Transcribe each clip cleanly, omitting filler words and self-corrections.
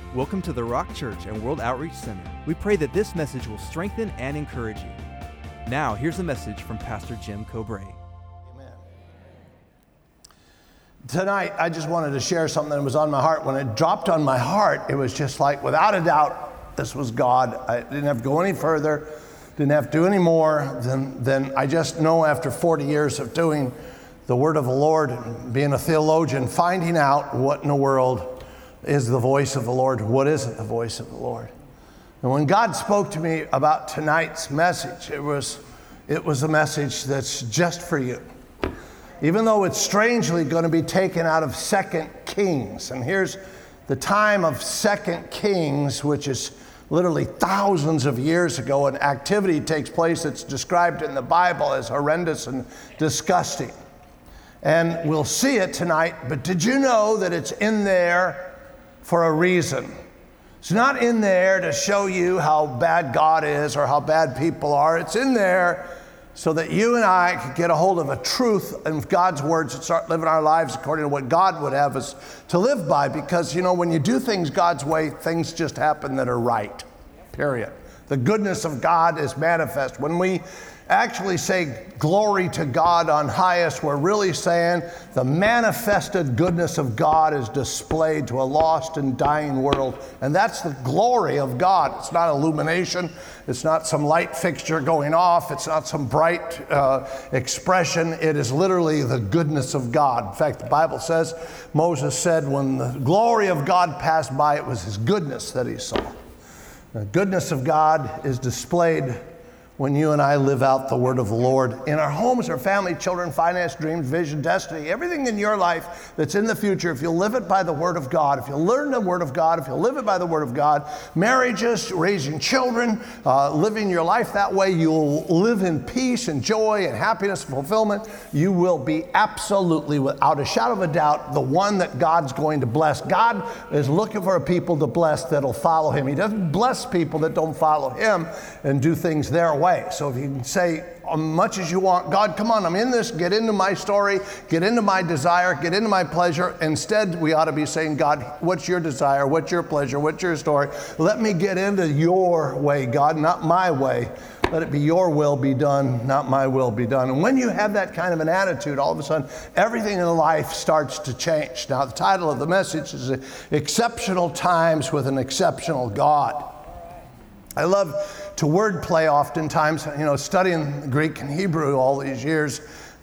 Welcome to the Rock Church and World Outreach Center. We pray that this message will strengthen and encourage you. Now, here's a message from Pastor Jim Cobrae. Amen. Tonight, I just wanted to share something that was on my heart. When it dropped on my heart, it was just like, without a doubt, this was God. I didn't have to go any further, didn't have to do any more than I just know after 40 years of doing the Word of the Lord, being a theologian, finding out what in the world is the voice of the Lord, what isn't the voice of the Lord. And when God spoke to me about tonight's message, it was a message that's just for you. Even though it's strangely going to be taken out of 2 Kings. And here's the time of 2 Kings, which is literally thousands of years ago. An activity takes place that's described in the Bible as horrendous and disgusting. And we'll see it tonight, but did you know that it's in there for a reason? It's not in there to show you how bad God is or how bad people are. It's in there so that you and I could get a hold of a truth of God's words and start living our lives according to what God would have us to live by. Because, you know, when you do things God's way, things just happen that are right, period. The goodness of God is manifest. When we actually say glory to God on highest, we're really saying the manifested goodness of God is displayed to a lost and dying world. And that's the glory of God. It's not illumination. It's not some light fixture going off. It's not some bright expression. It is literally the goodness of God. In fact, the Bible says, Moses said when the glory of God passed by, it was his goodness that he saw. The goodness of God is displayed when you and I live out the word of the Lord in our homes, our family, children, finance, dreams, vision, destiny, everything in your life that's in the future. If you live it by the word of God, if you learn the word of God, if you live it by the word of God, marriages, raising children, living your life that way, you'll live in peace and joy and happiness and fulfillment. You will be absolutely, without a shadow of a doubt, the one that God's going to bless. God is looking for a people to bless that'll follow him. He doesn't bless people that don't follow him and do things their way. So if you can say as much as you want, God, come on, I'm in this, get into my story, get into my desire, get into my pleasure. Instead, we ought to be saying, God, what's your desire? What's your pleasure? What's your story? Let me get into your way, God, not my way. Let it be your will be done, not my will be done. And when you have that kind of an attitude, all of a sudden, everything in life starts to change. Now, the title of the message is Exceptional Times with an Exceptional God. I love to wordplay oftentimes, you know, studying Greek and Hebrew all these years.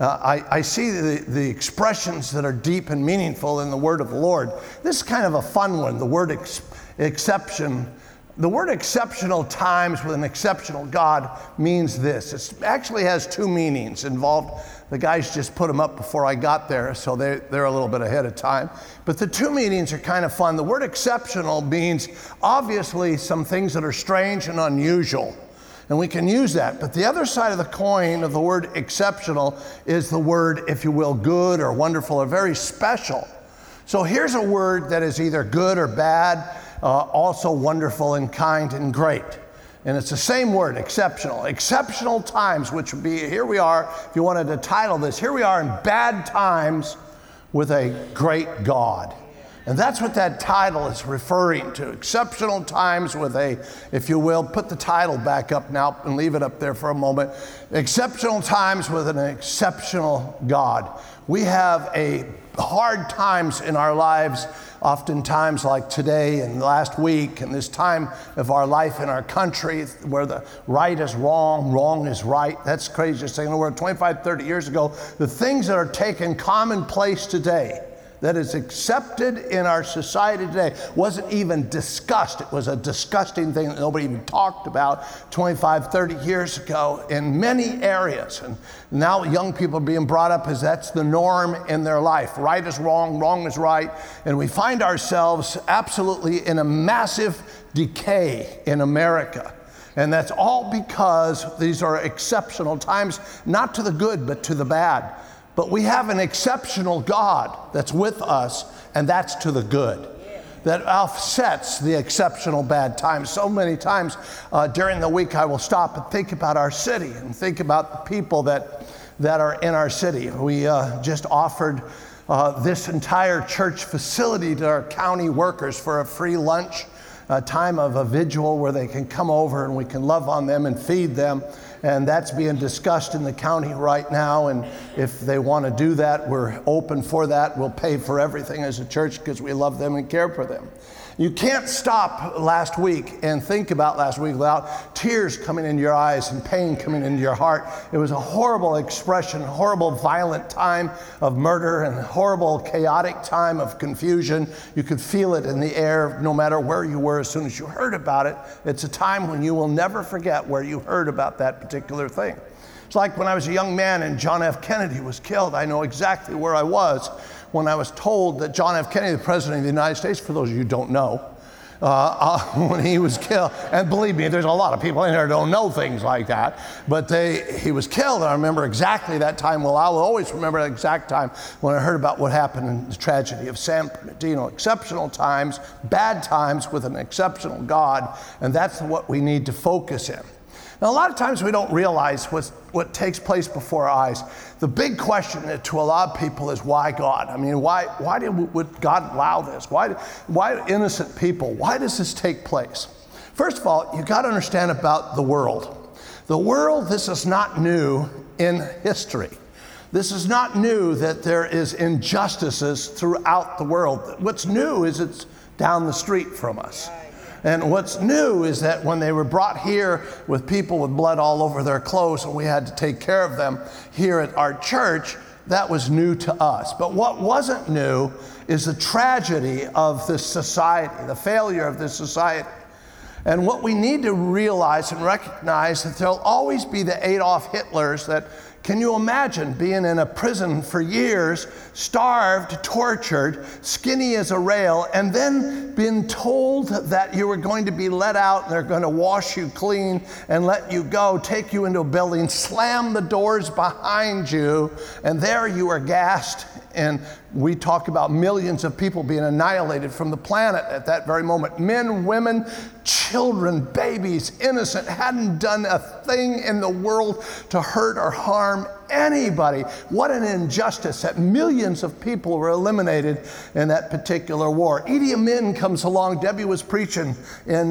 I see the expressions that are deep and meaningful in the word of the Lord. This is kind of a fun one, the word exception. The word exceptional times with an exceptional God means this. It actually has two meanings involved. The guys just put them up before I got there, so they're a little bit ahead of time. But the two meanings are kind of fun. The word exceptional means obviously some things that are strange and unusual, and we can use that. But the other side of the coin of the word exceptional is the word, if you will, good or wonderful or very special. So here's a word that is either good or bad, also wonderful and kind and great. And it's the same word, exceptional. Exceptional times, which would be, here we are, if you wanted to title this, here we are in bad times with a great God. And that's what that title is referring to. Exceptional times with a, if you will, put the title back up now and leave it up there for a moment. Exceptional times with an exceptional God. We have a hard times in our lives, oftentimes like today and last week and this time of our life in our country where the right is wrong, wrong is right. That's crazy to say in the world. 25, 30 years ago, the things that are taken commonplace today, that is accepted in our society today, wasn't even discussed. It was a disgusting thing that nobody even talked about 25, 30 years ago in many areas. And now young people are being brought up as that's the norm in their life. Right is wrong, wrong is right. And we find ourselves absolutely in a massive decay in America. And that's all because these are exceptional times, not to the good, but to the bad. But we have an exceptional God that's with us, and that's to the good. That offsets the exceptional bad times. So many times during the week, I will stop and think about our city and think about the people that are in our city. We just offered this entire church facility to our county workers for a free lunch a time of a vigil where they can come over and we can love on them and feed them. And that's being discussed in the county right now. And if they want to do that, we're open for that. We'll pay for everything as a church because we love them and care for them. You can't stop last week and think about last week without tears coming into your eyes and pain coming into your heart. It was a horrible expression, horrible violent time of murder and horrible chaotic time of confusion. You could feel it in the air no matter where you were as soon as you heard about it. It's a time when you will never forget where you heard about that particular thing. It's like when I was a young man and John F. Kennedy was killed. I know exactly where I was when I was told that John F. Kennedy, the President of the United States, for those of you who don't know, when he was killed, and believe me, there's a lot of people in there who don't know things like that, but he was killed, and I remember exactly that time. Well, I'll always remember that exact time when I heard about what happened in the tragedy of San Bernardino. Exceptional times, bad times with an exceptional God, and that's what we need to focus in. Now, a lot of times we don't realize what takes place before our eyes. The big question to a lot of people is, why God? I mean, why would God allow this? Why innocent people? Why does this take place? First of all, you got to understand about the world. The world, this is not new in history. This is not new that there is injustices throughout the world. What's new is it's down the street from us. And what's new is that when they were brought here with people with blood all over their clothes and we had to take care of them here at our church, that was new to us. But what wasn't new is the tragedy of this society, the failure of this society. And what we need to realize and recognize that there'll always be the Adolf Hitlers that, can you imagine being in a prison for years, starved, tortured, skinny as a rail, and then being told that you were going to be let out and they're going to wash you clean and let you go, take you into a building, slam the doors behind you, and there you are gassed. And we talk about millions of people being annihilated from the planet at that very moment. Men, women, children, babies, innocent, hadn't done a thing in the world to hurt or harm anybody. What an injustice that millions of people were eliminated in that particular war. Idi Amin comes along. Debbie was preaching in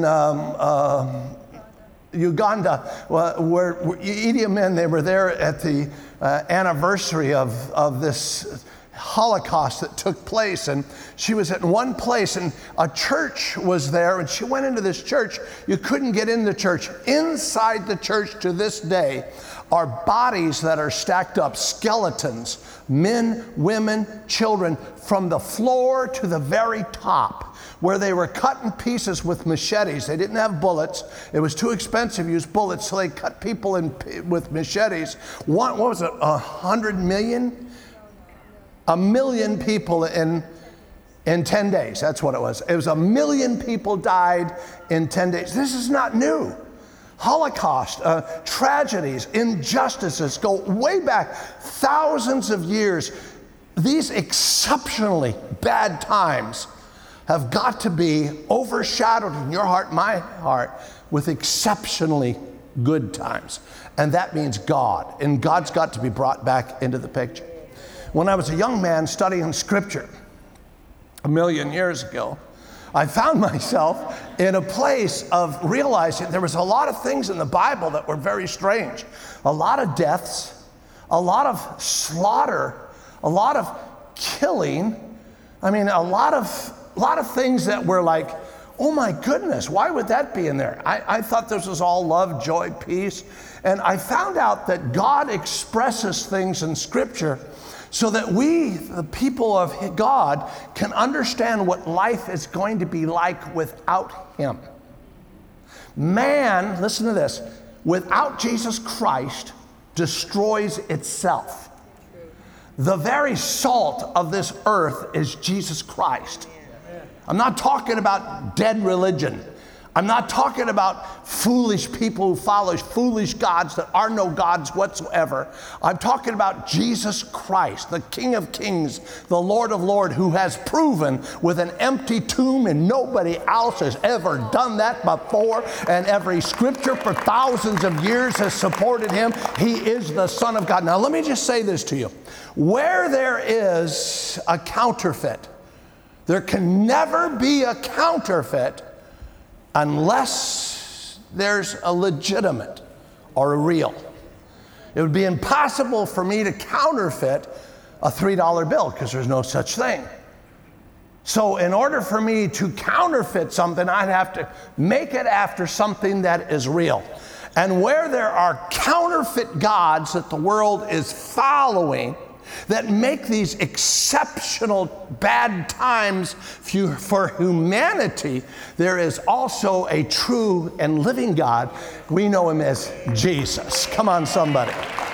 Uganda, where Idi Amin, they were there at the anniversary of this Holocaust that took place, and she was at one place and a church was there, and she went into this church. You couldn't get in the church. Inside the church to this day are bodies that are stacked up, skeletons, men, women, children, from the floor to the very top, where they were cut in pieces with machetes. They didn't have bullets. It was too expensive to use bullets, so they cut people with machetes. What was it, 100 million? 1 million people in 10 days. That's what it was. It was 1 million people died in 10 days. This is not new. Holocaust, tragedies, injustices go way back thousands of years. These exceptionally bad times have got to be overshadowed in your heart, my heart, with exceptionally good times. And that means God. And God's got to be brought back into the picture. When I was a young man studying scripture 1 million years ago, I found myself in a place of realizing there was a lot of things in the Bible that were very strange. A lot of deaths, a lot of slaughter, a lot of killing. I mean, a lot of things that were like, oh my goodness, why would that be in there? I thought this was all love, joy, peace. And I found out that God expresses things in Scripture so that we, the people of God, can understand what life is going to be like without Him. Man, listen to this, without Jesus Christ destroys itself. The very salt of this earth is Jesus Christ. I'm not talking about dead religion. I'm not talking about foolish people who follow foolish gods that are no gods whatsoever. I'm talking about Jesus Christ, the King of Kings, the Lord of Lords, who has proven with an empty tomb, and nobody else has ever done that before, and every scripture for thousands of years has supported him. He is the Son of God. Now let me just say this to you. Where there is a counterfeit, there can never be a counterfeit unless there's a legitimate or a real. It would be impossible for me to counterfeit a $3 bill because there's no such thing. So in order for me to counterfeit something, I'd have to make it after something that is real. And where there are counterfeit gods that the world is following that make these exceptional bad times for humanity, there is also a true and living God. We know him as Jesus. Come on, somebody.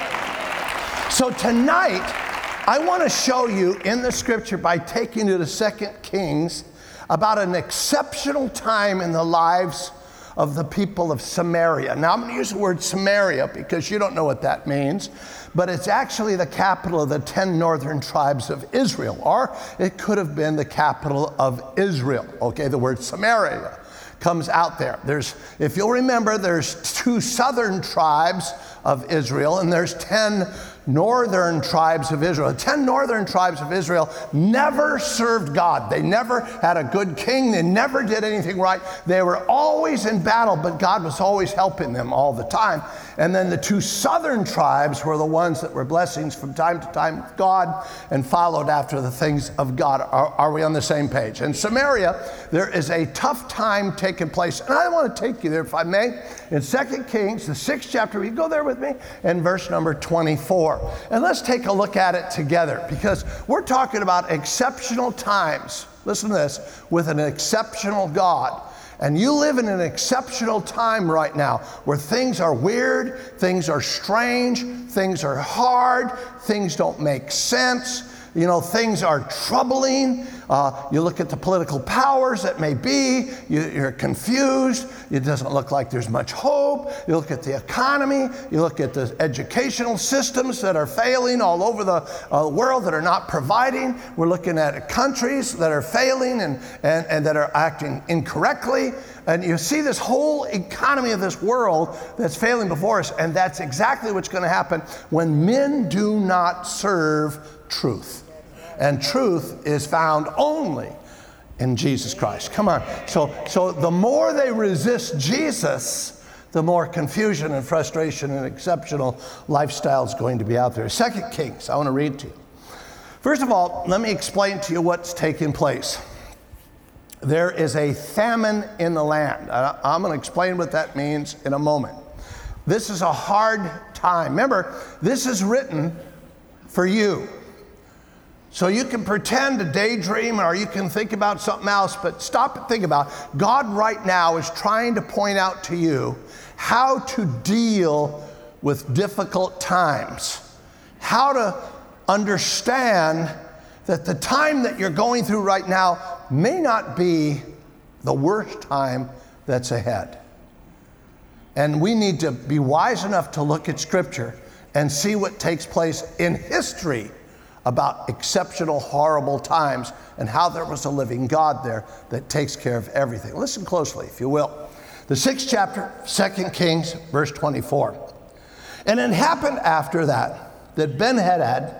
So tonight, I want to show you in the scripture by taking you to 2 Kings about an exceptional time in the lives of the people of Samaria. Now, I'm going to use the word Samaria because you don't know what that means, but it's actually the capital of the 10 northern tribes of Israel, or it could have been the capital of Israel. Okay, the word Samaria comes out there. If you'll remember, there's 2 southern tribes of Israel, and there's 10 northern tribes of Israel. The 10 northern tribes of Israel never served God. They never had a good king. They never did anything right. They were always in battle, but God was always helping them all the time. And then the 2 southern tribes were the ones that were blessings from time to time with God and followed after the things of God. Are we on the same page? In Samaria, there is a tough time taking place. And I want to take you there, if I may, in 2 Kings, the 6th chapter. Will you go there with me? And verse number 24. And let's take a look at it together, because we're talking about exceptional times. Listen to this, with an exceptional God. And you live in an exceptional time right now where things are weird, things are strange, things are hard, things don't make sense. You know, things are troubling. You look at the political powers that may be, you're confused. It doesn't look like there's much hope. You look at the economy. You look at the educational systems that are failing all over the world, that are not providing. We're looking at countries that are failing and that are acting incorrectly. And you see this whole economy of this world that's failing before us, and that's exactly what's going to happen when men do not serve truth. And truth is found only in Jesus Christ. Come on. So the more they resist Jesus, the more confusion and frustration and exceptional lifestyle is going to be out there. 2 Kings, I want to read to you. First of all, let me explain to you what's taking place. There is a famine in the land. I'm going to explain what that means in a moment. This is a hard time. Remember, this is written for you. So you can pretend to daydream, or you can think about something else, but stop and think about it. God right now is trying to point out to you how to deal with difficult times, how to understand that the time that you're going through right now may not be the worst time that's ahead. And we need to be wise enough to look at Scripture and see what takes place in history about exceptional, horrible times and how there was a living God there that takes care of everything. Listen closely, if you will. The 6th chapter, 2 Kings, verse 24. And it happened after that Ben-Hadad,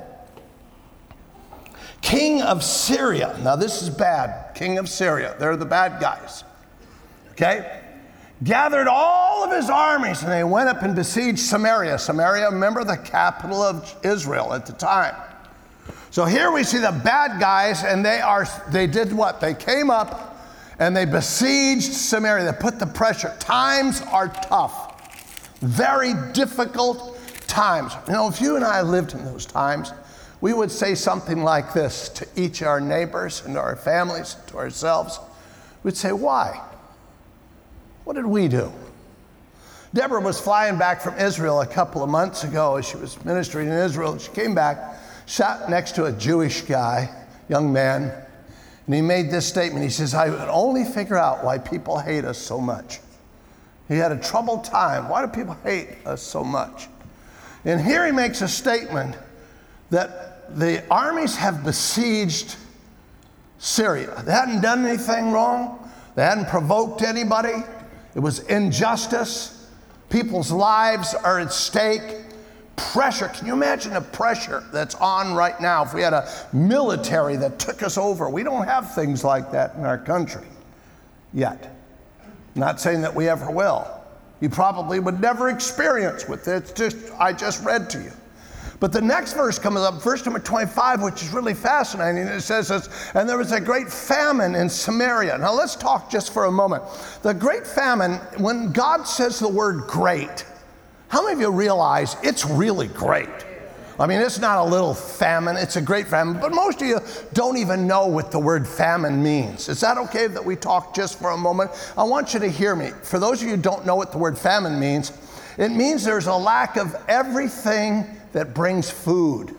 king of Syria. Now this is bad, king of Syria. They're the bad guys. Okay? Gathered all of his armies, and they went up and besieged Samaria. Samaria, remember, the capital of Israel at the time. So here we see the bad guys, and they did what? They came up and they besieged Samaria. They put the pressure. Times are tough. Very difficult times. You know, if you and I lived in those times, we would say something like this to each of our neighbors and to our families, to ourselves. We'd say, why? What did we do? Deborah was flying back from Israel a couple of months ago as she was ministering in Israel. She came back, sat next to a Jewish guy, young man, and he made this statement. He says, I would only figure out why people hate us so much. He had a troubled time. Why do people hate us so much? And here he makes a statement that the armies have besieged Syria. They hadn't done anything wrong. They hadn't provoked anybody. It was injustice. People's lives are at stake. Pressure. Can you imagine the pressure that's on right now if we had a military that took us over? We don't have things like that in our country yet. Not saying that we ever will. You probably would never experience with it. It's just, I just read to you. But the next verse comes up, verse number 25, which is really fascinating. It says this, and there was a great famine in Samaria. Now let's talk just for a moment. The great famine, when God says the word great, how many of you realize it's really great? I mean, it's not a little famine, it's a great famine. But most of you don't even know what the word famine means. Is that okay that we talk just for a moment? I want you to hear me. For those of you who don't know what the word famine means, it means there's a lack of everything that brings food.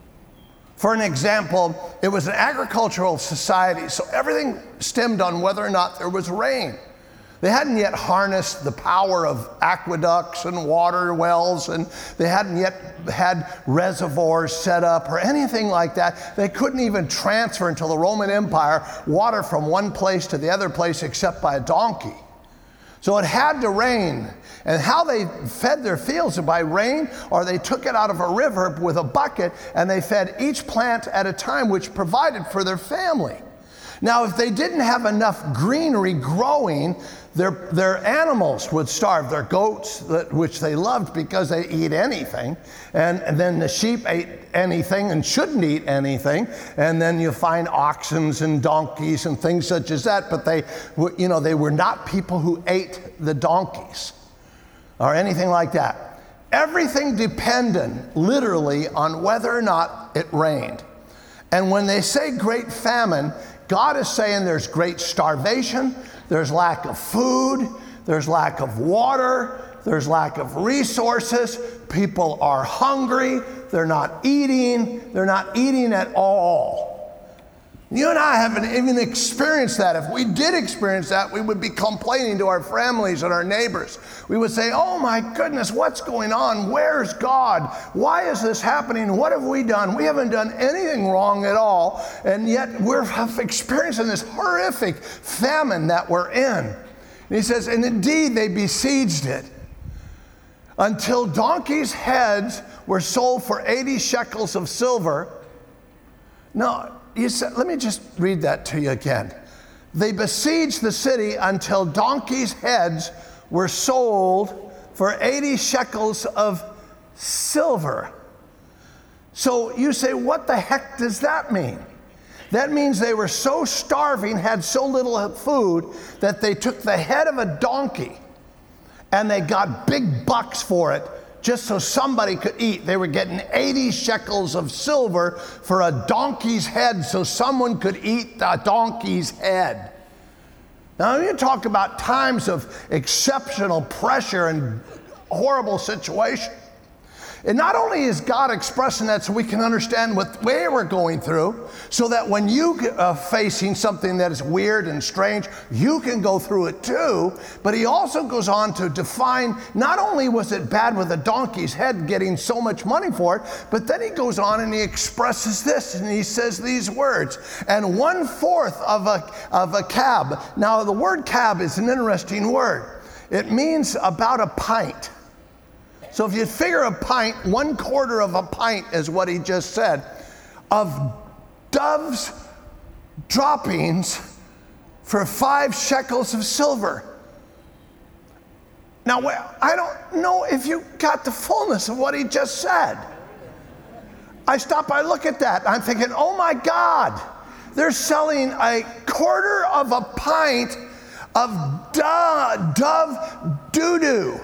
For an example, it was an agricultural society, so everything stemmed on whether or not there was rain. They hadn't yet harnessed the power of aqueducts and water wells, and they hadn't yet had reservoirs set up or anything like that. They couldn't even transfer until the Roman Empire water from one place to the other place except by a donkey. So it had to rain. And how they fed their fields by rain, or they took it out of a river with a bucket and they fed each plant at a time, which provided for their family. Now, if they didn't have enough greenery growing, their animals would starve. Their goats, which they loved because they eat anything, and then the sheep ate anything and shouldn't eat anything, and then you find oxen and donkeys and things such as that, but they were not people who ate the donkeys or anything like that. Everything depended literally on whether or not it rained. And when they say great famine, God is saying there's great starvation, there's lack of food, there's lack of water, there's lack of resources, people are hungry, they're not eating at all. You and I haven't even experienced that. If we did experience that, we would be complaining to our families and our neighbors. We would say, oh my goodness, what's going on? Where's God? Why is this happening? What have we done? We haven't done anything wrong at all, and yet we're experiencing this horrific famine that we're in. And he says, and indeed they besieged it until donkeys' heads were sold for 80 shekels of silver. Now, let me just read that to you again. They besieged the city until donkeys' heads were sold for 80 shekels of silver. So you say, what the heck does that mean? That means they were so starving, had so little food, that they took the head of a donkey and they got big bucks for it, just so somebody could eat. They were getting 80 shekels of silver for a donkey's head so someone could eat the donkey's head. Now, you talk about times of exceptional pressure and horrible situation. And not only is God expressing that so we can understand what way we're going through, so that when you are facing something that is weird and strange, you can go through it too, but he also goes on to define, not only was it bad with a donkey's head getting so much money for it, but then he goes on and he expresses this, and he says these words, and 1/4 of a cab. Now, the word cab is an interesting word. It means about a pint. So if you figure a pint, 1/4 of a pint is what he just said, of dove's droppings for 5 shekels of silver. Now, I don't know if you got the fullness of what he just said. I look at that, I'm thinking, oh my God, they're selling 1/4 of a pint of dove doo-doo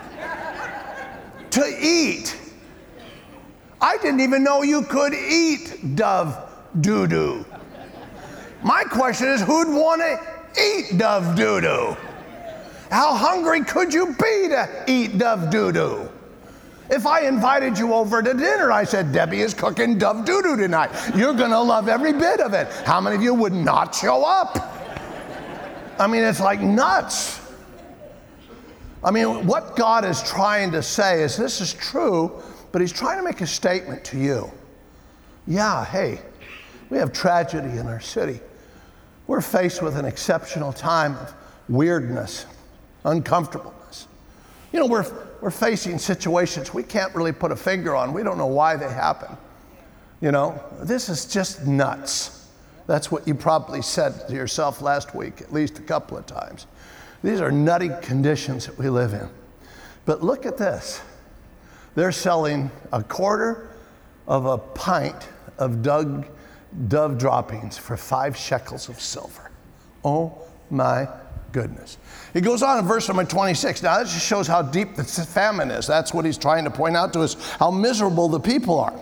to eat. I didn't even know you could eat dove doo-doo. My question is, who'd want to eat dove doo-doo? How hungry could you be to eat dove doo-doo? If I invited you over to dinner, I said, Debbie is cooking dove doo-doo tonight. You're going to love every bit of it. How many of you would not show up? I mean, it's like nuts. I mean, what God is trying to say is this is true, but he's trying to make a statement to you. Yeah, hey, we have tragedy in our city. We're faced with an exceptional time of weirdness, uncomfortableness. You know, we're facing situations we can't really put a finger on. We don't know why they happen. You know, this is just nuts. That's what you probably said to yourself last week, at least a couple of times. These are nutty conditions that we live in. But look at this. They're selling a quarter of a pint of dove droppings for 5 shekels of silver. Oh my goodness. He goes on in verse number 26. Now, that just shows how deep the famine is. That's what he's trying to point out to us, how miserable the people are.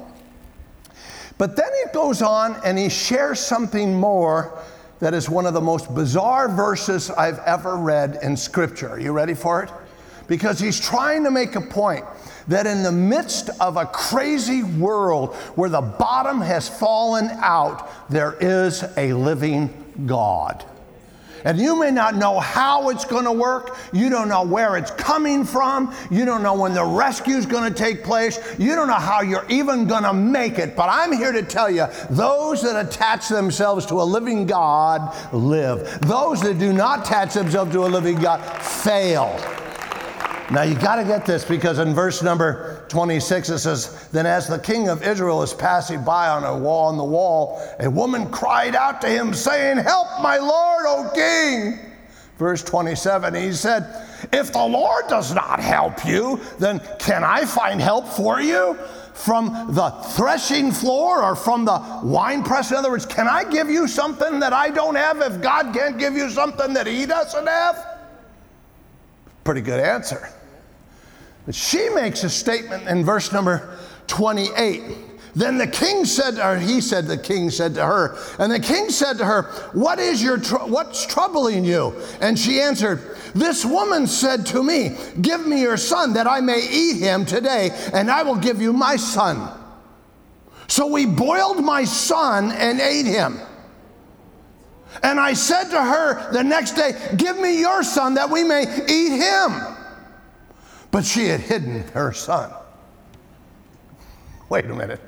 But then he goes on and he shares something more that is one of the most bizarre verses I've ever read in Scripture. Are you ready for it? Because he's trying to make a point that in the midst of a crazy world where the bottom has fallen out, there is a living God. And you may not know how it's going to work. You don't know where it's coming from. You don't know when the rescue is going to take place. You don't know how you're even going to make it. But I'm here to tell you, those that attach themselves to a living God live. Those that do not attach themselves to a living God fail. Now you got to get this, because in verse number 26 it says, then as the king of Israel is passing by on the wall, a woman cried out to him saying, help my Lord, O king. Verse 27, he said, if the Lord does not help you, then can I find help for you from the threshing floor or from the winepress? In other words, can I give you something that I don't have if God can't give you something that he doesn't have? Pretty good answer. But she makes a statement in verse number 28. Then the king said, or he said, the king said to her, and the king said to her, what's troubling you? And she answered, this woman said to me, give me your son that I may eat him today, and I will give you my son. So we boiled my son and ate him. And I said to her the next day, give me your son that we may eat him. But she had hidden her son. Wait a minute.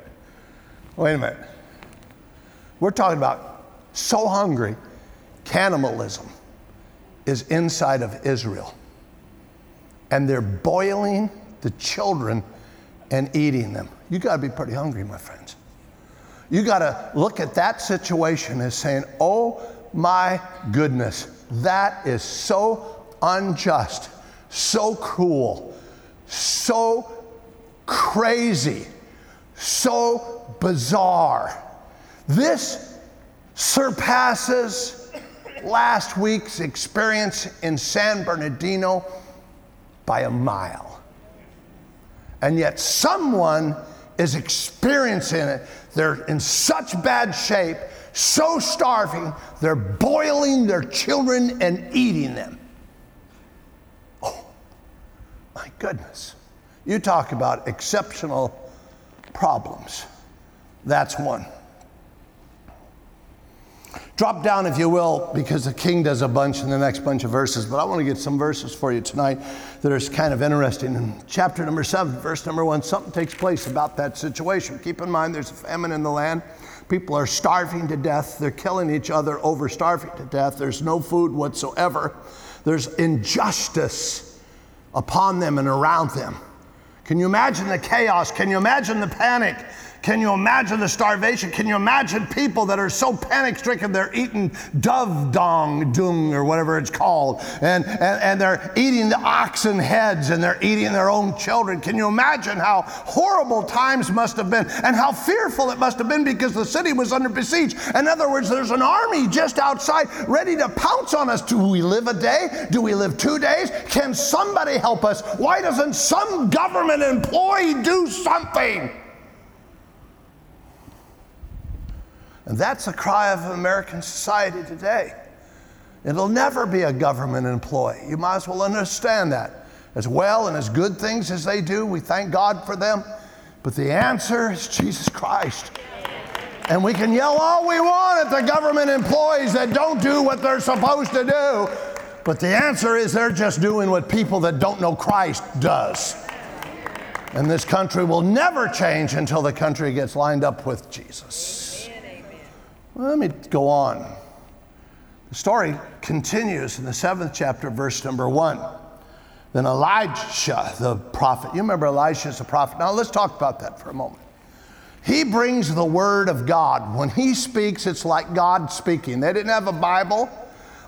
We're talking about so hungry, cannibalism is inside of Israel. And they're boiling the children and eating them. You got to be pretty hungry, my friends. You got to look at that situation as saying, oh my goodness, that is so unjust, so cruel, so crazy, so bizarre. This surpasses last week's experience in San Bernardino by a mile. And yet someone is experiencing it. They're in such bad shape, so starving, they're boiling their children and eating them. Oh, my goodness. You talk about exceptional problems. That's one. Drop down, if you will, because the king does a bunch in the next bunch of verses, but I want to get some verses for you tonight that are kind of interesting. In chapter number 7, verse number 1, something takes place about that situation. Keep in mind there's a famine in the land. People are starving to death. They're killing each other over starving to death. There's no food whatsoever. There's injustice upon them and around them. Can you imagine the chaos? Can you imagine the panic? Can you imagine the starvation? Can you imagine people that are so panic-stricken they're eating dung, or whatever it's called, and they're eating the oxen heads and they're eating their own children? Can you imagine how horrible times must have been and how fearful it must have been because the city was under besiege? In other words, there's an army just outside ready to pounce on us. Do we live a day? Do we live 2 days? Can somebody help us? Why doesn't some government employee do something? And that's the cry of American society today. It'll never be a government employee. You might as well understand that. As well and as good things as they do, we thank God for them. But the answer is Jesus Christ. And we can yell all we want at the government employees that don't do what they're supposed to do. But the answer is they're just doing what people that don't know Christ does. And this country will never change until the country gets lined up with Jesus. Let me go on. The story continues in the 7th chapter, verse number 1. Then Elisha, the prophet, you remember Elisha's the prophet. Now let's talk about that for a moment. He brings the word of God. When he speaks, it's like God speaking. They didn't have a Bible.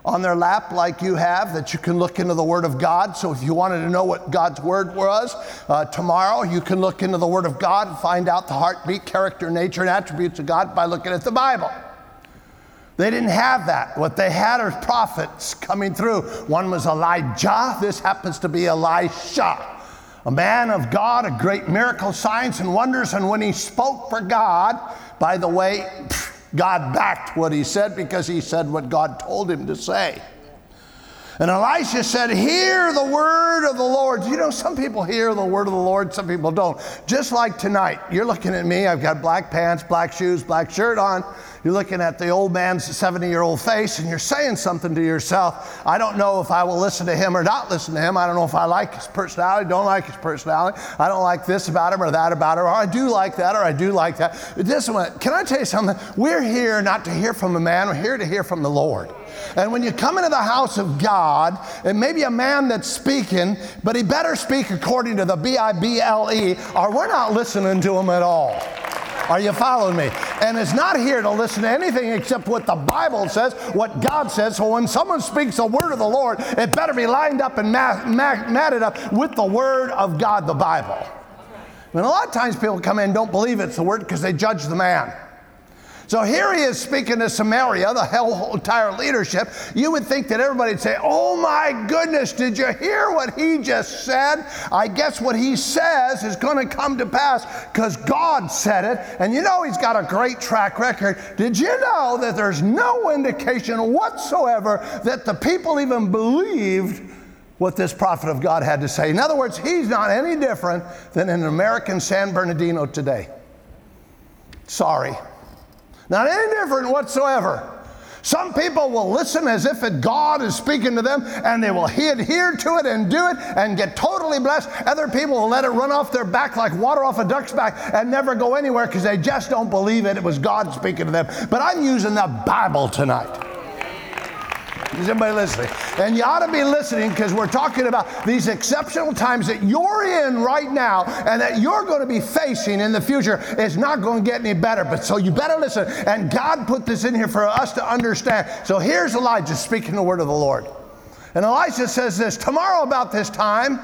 on their lap like you have that you can look into the Word of God. So if you wanted to know what God's Word was, tomorrow you can look into the Word of God and find out the heartbeat, character, nature, and attributes of God by looking at the Bible. They didn't have that. What they had are prophets coming through. One was Elijah. This happens to be Elisha, a man of God, a great miracle, signs, and wonders. And when he spoke for God, by the way, God backed what he said because he said what God told him to say. And Elisha said, hear the word of the Lord. You know, some people hear the word of the Lord, some people don't. Just like tonight, you're looking at me, I've got black pants, black shoes, black shirt on. You're looking at the old man's 70-year-old face, and you're saying something to yourself. I don't know if I will listen to him or not listen to him. I don't know if I like his personality, don't like his personality. I don't like this about him or that about him, or I do like that, or I do like that. Can I tell you something? We're here not to hear from a man, we're here to hear from the Lord. And when you come into the house of God, it may be a man that's speaking, but he better speak according to the Bible, or we're not listening to him at all. Are you following me? And it's not here to listen to anything except what the Bible says, what God says. So when someone speaks the word of the Lord, it better be lined up and matted up with the word of God, the Bible. And a lot of times people come in and don't believe it's the word because they judge the man. So here he is speaking to Samaria, the whole entire leadership. You would think that everybody would say, oh my goodness, did you hear what he just said? I guess what he says is going to come to pass because God said it. And you know he's got a great track record. Did you know that there's no indication whatsoever that the people even believed what this prophet of God had to say? In other words, he's not any different than an American San Bernardino today. Sorry. Not any different whatsoever. Some people will listen as if God is speaking to them, and they will adhere to it and do it and get totally blessed. Other people will let it run off their back like water off a duck's back and never go anywhere because they just don't believe it was God speaking to them. But I'm using the Bible tonight. Is everybody listening? And you ought to be listening because we're talking about these exceptional times that you're in right now and that you're going to be facing in the future. It's not going to get any better, but so you better listen. And God put this in here for us to understand. So here's Elijah speaking the word of the Lord. And Elisha says this, tomorrow about this time,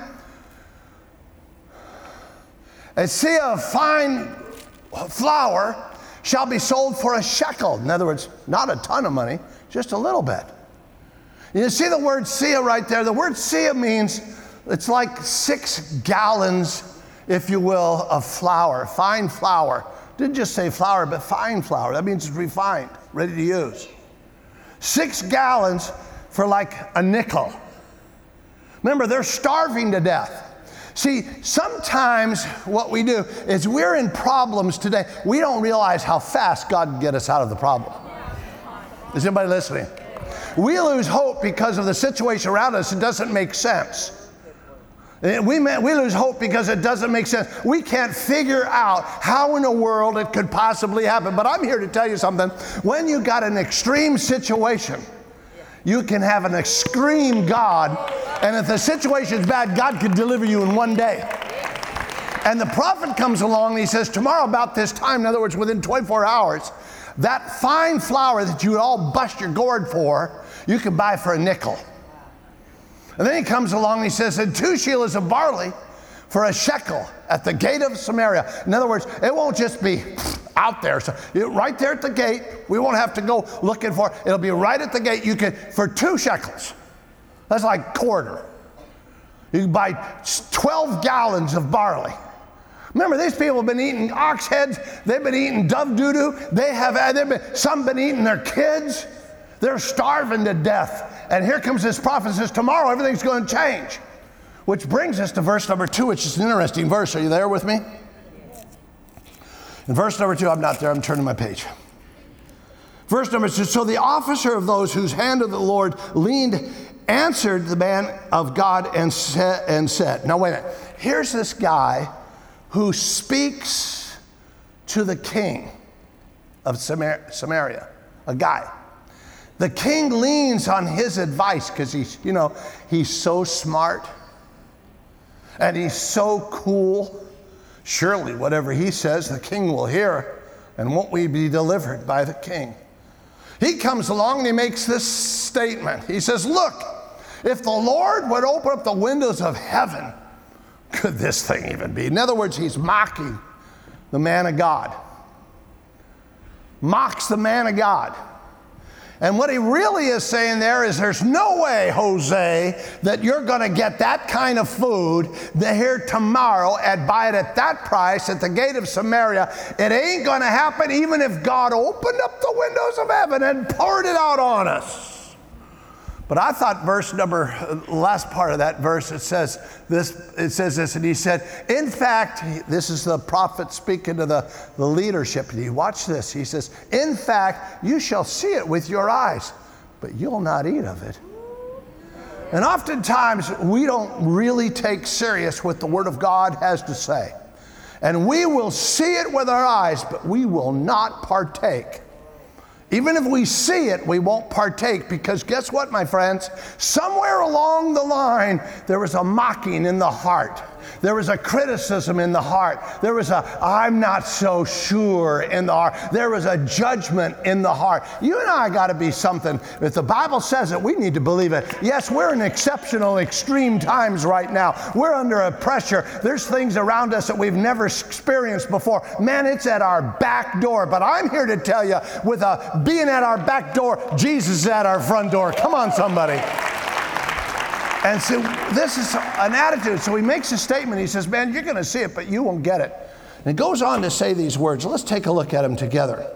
a seah of fine flour shall be sold for a shekel. In other words, not a ton of money, just a little bit. You see the word seah right there? The word seah means it's like 6 gallons, if you will, of flour, fine flour. Didn't just say flour, but fine flour. That means it's refined, ready to use. 6 gallons for like a nickel. Remember, they're starving to death. See, sometimes what we do is we're in problems today. We don't realize how fast God can get us out of the problem. Is anybody listening? We lose hope because of the situation around us. It doesn't make sense. We lose hope because it doesn't make sense. We can't figure out how in the world it could possibly happen. But I'm here to tell you something. When you got an extreme situation, you can have an extreme God. And if the situation's bad, God could deliver you in one day. And the prophet comes along and he says, tomorrow about this time, in other words, within 24 hours, that fine flour that you would all bust your gourd for, you can buy for a nickel. And then he comes along and he says, and 2 shekels of barley for a shekel at the gate of Samaria. In other words, it won't just be out there. So right there at the gate, we won't have to go looking for it. It'll be right at the gate. You can, for 2 shekels. That's like quarter. You can buy 12 gallons of barley. Remember, these people have been eating ox heads. They've been eating dove doo-doo. Some been eating their kids. They're starving to death. And here comes this prophet and says, tomorrow everything's going to change. Which brings us to verse number 2, which is an interesting verse. Are you there with me? In verse number 2, I'm not there. I'm turning my page. Verse number 2, so the officer of those whose hand of the Lord leaned answered the man of God and said, now wait a minute. Here's this guy who speaks to the king of Samaria, a guy. The king leans on his advice because he's so smart and he's so cool. Surely whatever he says, the king will hear, and won't we be delivered by the king? He comes along and he makes this statement. He says, look, if the Lord would open up the windows of heaven, could this thing even be? In other words, he's mocking the man of God. Mocks the man of God. And what he really is saying there is there's no way, Jose, that you're going to get that kind of food here tomorrow and buy it at that price at the gate of Samaria. It ain't going to happen even if God opened up the windows of heaven and poured it out on us. But I thought last part of that verse, it says this, and he said, in fact, this is the prophet speaking to the leadership. And you watch this. He says, in fact, you shall see it with your eyes, but you'll not eat of it. And oftentimes, we don't really take serious what the Word of God has to say. And we will see it with our eyes, but we will not partake. Even if we see it, we won't partake, because guess what, my friends? Somewhere along the line, there was a mocking in the heart. There was a criticism in the heart. There was a, I'm not so sure in the heart. There was a judgment in the heart. You and I got to be something. If the Bible says it, we need to believe it. Yes, we're in exceptional, extreme times right now. We're under a pressure. There's things around us that we've never experienced before. Man, it's at our back door. But I'm here to tell you, with being at our back door, Jesus is at our front door. Come on, somebody. And so this is an attitude. So he makes a statement. He says, man, you're going to see it, but you won't get it. And he goes on to say these words. Let's take a look at them together.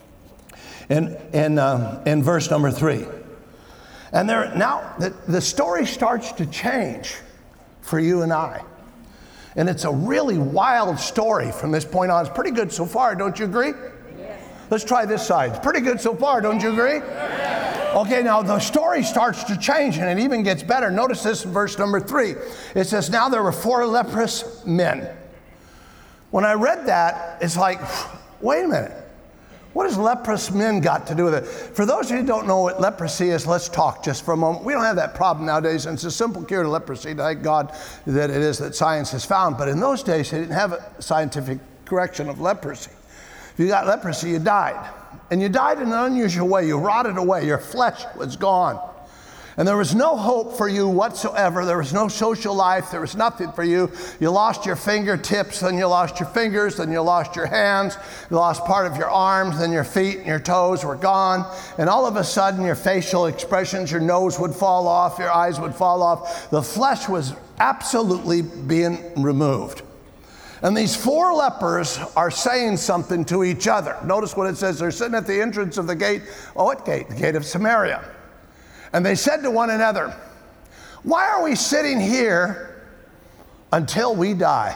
In verse number 3. And now the story starts to change for you and I. And it's a really wild story from this point on. It's pretty good so far, don't you agree? Yes. Let's try this side. It's pretty good so far, don't you agree? Yes. Okay, now the story starts to change, and it even gets better. Notice this in verse number 3. It says, now there were 4 leprous men. When I read that, it's like, wait a minute. What has leprous men got to do with it? For those of you who don't know what leprosy is, let's talk just for a moment. We don't have that problem nowadays, and it's a simple cure to leprosy. Thank God that it is that science has found. But in those days, they didn't have a scientific correction of leprosy. If you got leprosy, you died. And you died in an unusual way. You rotted away. Your flesh was gone. And there was no hope for you whatsoever. There was no social life. There was nothing for you. You lost your fingertips, then you lost your fingers, then you lost your hands. You lost part of your arms, then your feet and your toes were gone. And all of a sudden, your facial expressions, your nose would fall off, your eyes would fall off. The flesh was absolutely being removed. And these 4 lepers are saying something to each other. Notice what it says. They're sitting at the entrance of the gate. Oh, what gate? The gate of Samaria. And they said to one another, why are we sitting here until we die?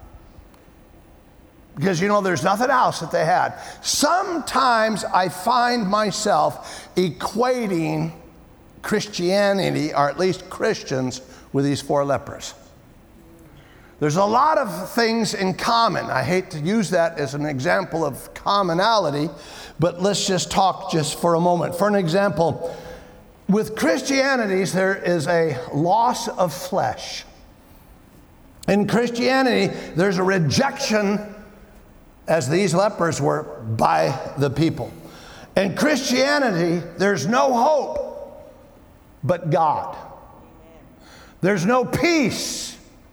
Because, there's nothing else that they had. Sometimes I find myself equating Christianity, or at least Christians, with these 4 lepers. There's a lot of things in common. I hate to use that as an example of commonality, but let's just talk just for a moment. For an example, with Christianity, there is a loss of flesh. In Christianity, there's a rejection, as these lepers were, by the people. In Christianity, there's no hope but God. There's no peace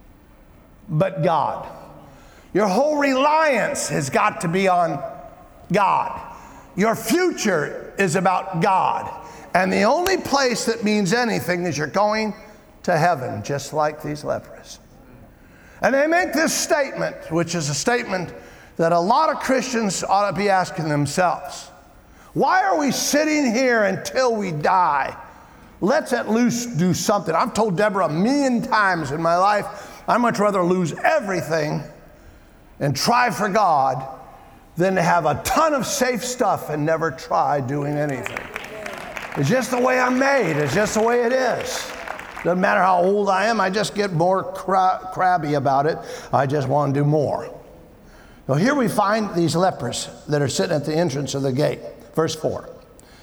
but God. Your whole reliance has got to be on God. Your future is about God. And the only place that means anything is you're going to heaven, just like these lepers. And they make this statement, which is a statement that a lot of Christians ought to be asking themselves. Why are we sitting here until we die? Let's at least do something. I've told Deborah 1,000,000 times in my life, I'd much rather lose everything and try for God than to have a ton of safe stuff and never try doing anything. It's just the way I'm made. It's just the way it is. Doesn't matter how old I am, I just get more crabby about it. I just want to do more. So here we find these lepers that are sitting at the entrance of the gate. Verse 4.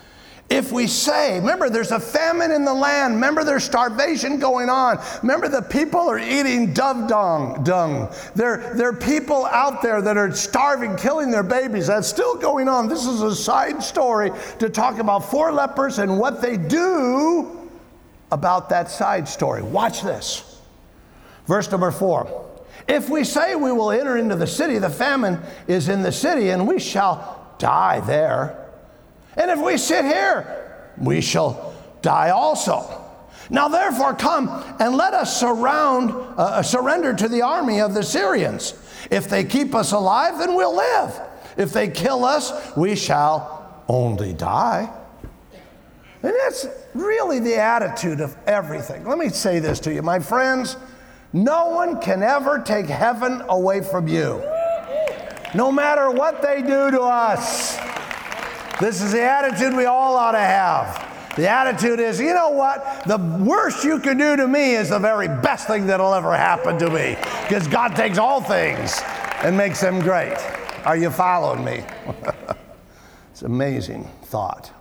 If we say, remember there's a famine in the land, remember there's starvation going on, remember the people are eating dove dung. There are people out there that are starving, killing their babies. That's still going on. This is a side story to talk about 4 lepers and what they do about that side story. Watch this. Verse number 4. If we say we will enter into the city, the famine is in the city, and we shall die there. And if we sit here, we shall die also. Now therefore come and let us surrender to the army of the Syrians. If they keep us alive, then we'll live. If they kill us, we shall only die. And that's really the attitude of everything. Let me say this to you, my friends. No one can ever take heaven away from you, no matter what they do to us. This is the attitude we all ought to have. The attitude is, you know what? The worst you can do to me is the very best thing that'll ever happen to me, because God takes all things and makes them great. Are you following me? It's an amazing thought.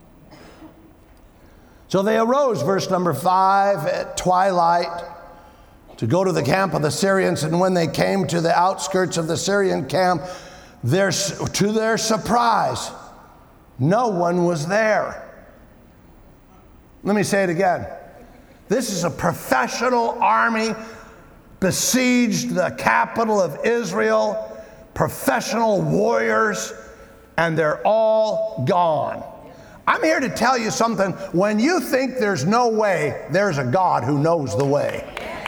So they arose, verse number 5, at twilight to go to the camp of the Syrians. And when they came to the outskirts of the Syrian camp, to their surprise, no one was there. Let me say it again. This is a professional army besieged the capital of Israel, professional warriors, and they're all gone. I'm here to tell you something. When you think there's no way, there's a God who knows the way.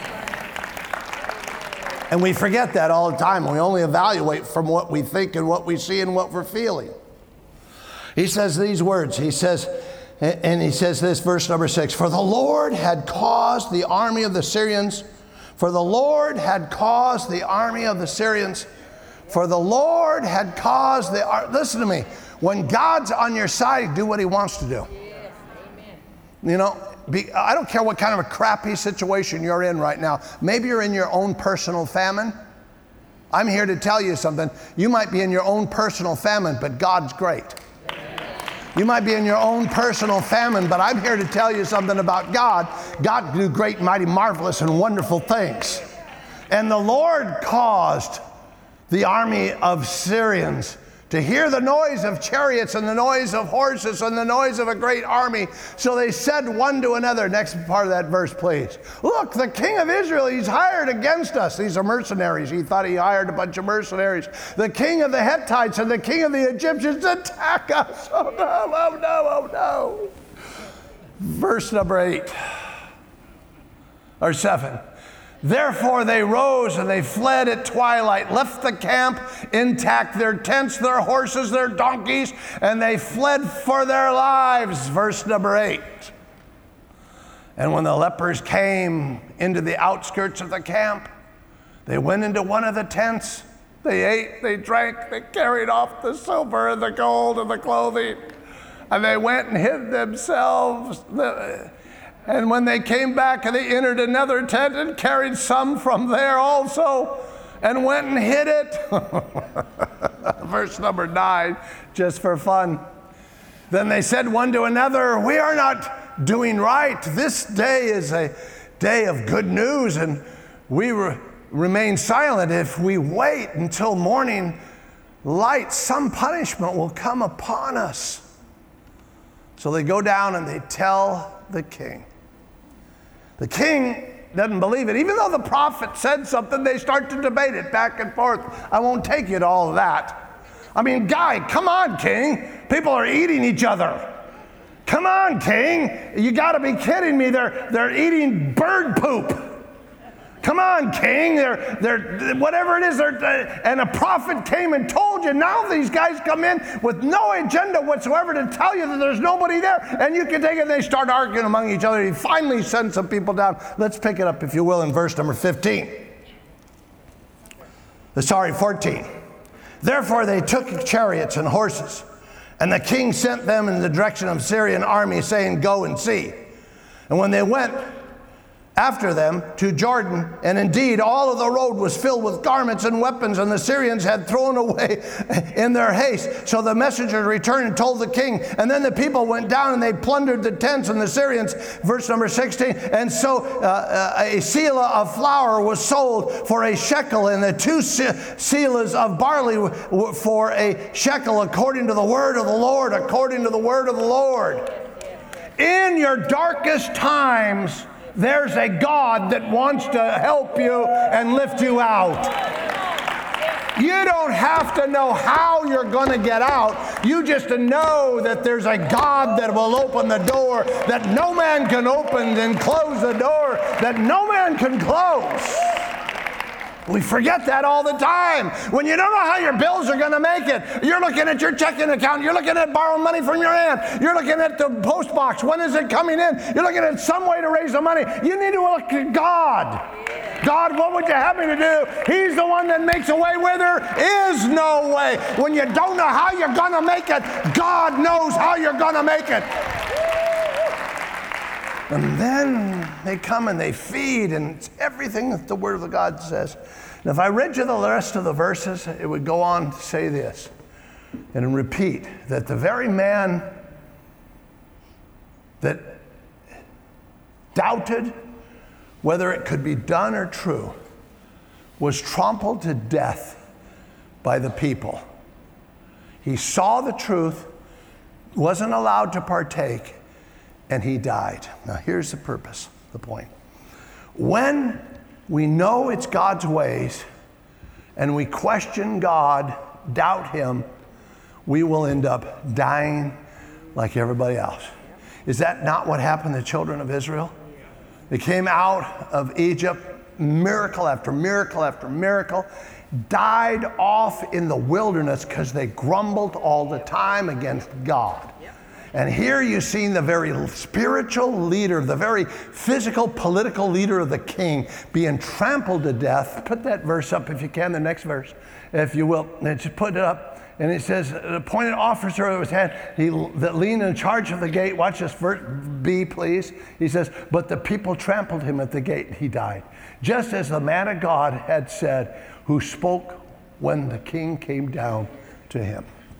And we forget that all the time. We only evaluate from what we think and what we see and what we're feeling. He says these words. He says this, verse number 6. For the Lord had caused the army of the Syrians. For the Lord had caused the army of the Syrians. For the Lord had caused the... Listen to me. When God's on your side, do what he wants to do. You know, I don't care what kind of a crappy situation you're in right now. Maybe you're in your own personal famine. I'm here to tell you something. You might be in your own personal famine, but God's great. You might be in your own personal famine, but I'm here to tell you something about God. God can do great, mighty, marvelous, and wonderful things. And the Lord caused the army of Syrians to hear the noise of chariots and the noise of horses and the noise of a great army. So they said one to another, next part of that verse, please. Look, the king of Israel, he's hired against us. These are mercenaries. He thought he hired a bunch of mercenaries. The king of the Hittites and the king of the Egyptians attack us. Oh no, oh no, oh no. Verse number 8 or 7. Therefore they rose and they fled at twilight, left the camp intact, their tents, their horses, their donkeys, and they fled for their lives. Verse number 8. And when the lepers came into the outskirts of the camp, they went into one of the tents. They ate, they drank, they carried off the silver and the gold and the clothing, and they went and hid themselves. And when they came back, they entered another tent and carried some from there also and went and hid it. Verse number 9, just for fun. Then they said one to another, we are not doing right. This day is a day of good news, and we remain silent. If we wait until morning light, some punishment will come upon us. So they go down and they tell the king. The king doesn't believe it. Even though the prophet said something, they start to debate it back and forth. I won't take you to all of that. I mean, guy, come on, king. People are eating each other. Come on, king. You got to be kidding me. They're eating bird poop. Come on, king. They're whatever it is. And a prophet came and told you. Now these guys come in with no agenda whatsoever to tell you that there's nobody there. And you can take it. They start arguing among each other. He finally sends some people down. Let's pick it up, if you will, in verse number 14. 14. Therefore they took chariots and horses, and the king sent them in the direction of the Syrian army, saying, go and see. And when they went, after them to Jordan, and indeed all of the road was filled with garments and weapons, and the Syrians had thrown away in their haste. So the messengers returned and told the king, and then the people went down and they plundered the tents and the Syrians. Verse number 16, and so a selah of flour was sold for a shekel, and the 2 selahs of barley for a shekel, according to the word of the Lord, according to the word of the Lord. In your darkest times, there's a God that wants to help you and lift you out. You don't have to know how you're going to get out. You just know that there's a God that will open the door that no man can open, and close the door that no man can close. We forget that all the time. When you don't know how your bills are going to make it, you're looking at your checking account, you're looking at borrowing money from your aunt, you're looking at the post box, when is it coming in? You're looking at some way to raise the money. You need to look at God. God, what would you have me to do? He's the one that makes a way where there is no way. When you don't know how you're going to make it, God knows how you're going to make it. And then they come and they feed, and it's everything that the Word of God says. And if I read you the rest of the verses, it would go on to say this and repeat that the very man that doubted whether it could be done or true was trampled to death by the people. He saw the truth, wasn't allowed to partake, and he died. Now here's the purpose, the point. When we know it's God's ways and we question God, doubt him, we will end up dying like everybody else. Is that not what happened to the children of Israel? They came out of Egypt, miracle after miracle after miracle, died off in the wilderness because they grumbled all the time against God. And here you've seen the very spiritual leader, the very physical, political leader of the king being trampled to death. Put that verse up if you can, the next verse, if you will. And just put it up. And it says, an appointed officer of his hand, that leaned in charge of the gate. Watch this, verse B, please. He says, but the people trampled him at the gate, and he died. Just as the man of God had said, who spoke when the king came down to him.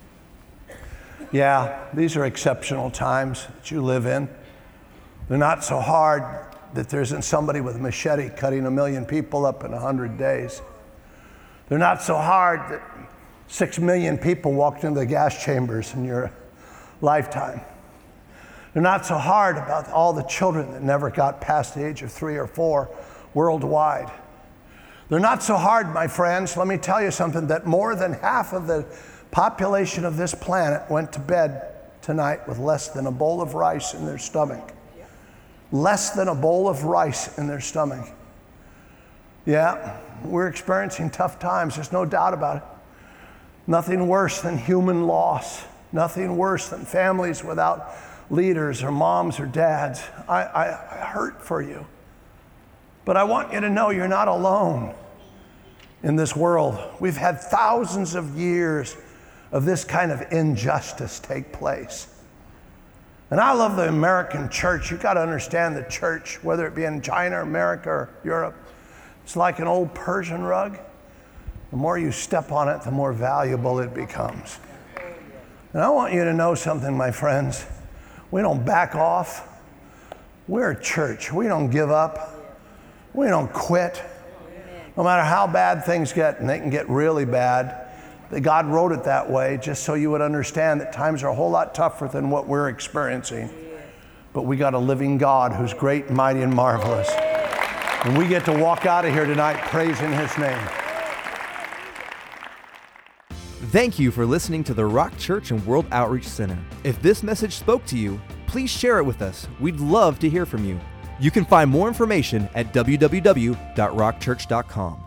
Yeah, these are exceptional times that you live in. They're not so hard that there isn't somebody with a machete cutting 1 million people up in 100 days. They're not so hard that 6 million people walked into the gas chambers in your lifetime. They're not so hard about all the children that never got past the age of 3 or 4 worldwide. They're not so hard, my friends. Let me tell you something, that more than half of the population of this planet went to bed tonight with less than a bowl of rice in their stomach. Less than a bowl of rice in their stomach. Yeah, we're experiencing tough times. There's no doubt about it. Nothing worse than human loss. Nothing worse than families without leaders or moms or dads. I hurt for you. But I want you to know you're not alone in this world. We've had thousands of years of this kind of injustice take place. And I love the American church. You've got to understand the church, whether it be in China, America, or Europe. It's like an old Persian rug. The more you step on it, the more valuable it becomes. And I want you to know something, my friends. We don't back off. We're a church. We don't give up. We don't quit. No matter how bad things get, and they can get really bad, God wrote it that way just so you would understand that times are a whole lot tougher than what we're experiencing. But we got a living God who's great, mighty, and marvelous. And we get to walk out of here tonight praising his name. Thank you for listening to the Rock Church and World Outreach Center. If this message spoke to you, please share it with us. We'd love to hear from you. You can find more information at www.rockchurch.com.